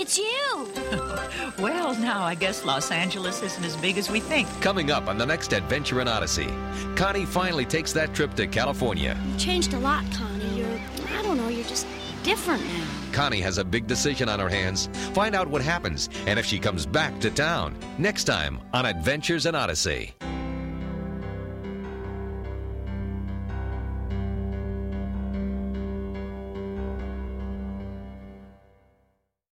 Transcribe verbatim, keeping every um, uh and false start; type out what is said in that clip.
it's you. Well, now I guess Los Angeles isn't as big as we think. Coming up on the next Adventure in Odyssey, Connie finally takes that trip to California. You've changed a lot, Connie. You're, I don't know, you're just different now. Connie has a big decision on her hands. Find out what happens and if she comes back to town. Next time on Adventures in Odyssey.